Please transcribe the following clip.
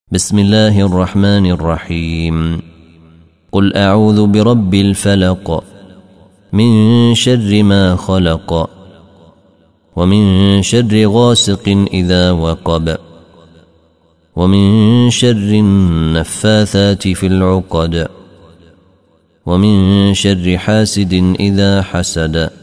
بسم الله الرحمن الرحيم. قل أعوذ برب الفلق من شر ما خلق ومن شر غاسق إذا وقب ومن شر النفاثات في العقد ومن شر حاسد إذا حسد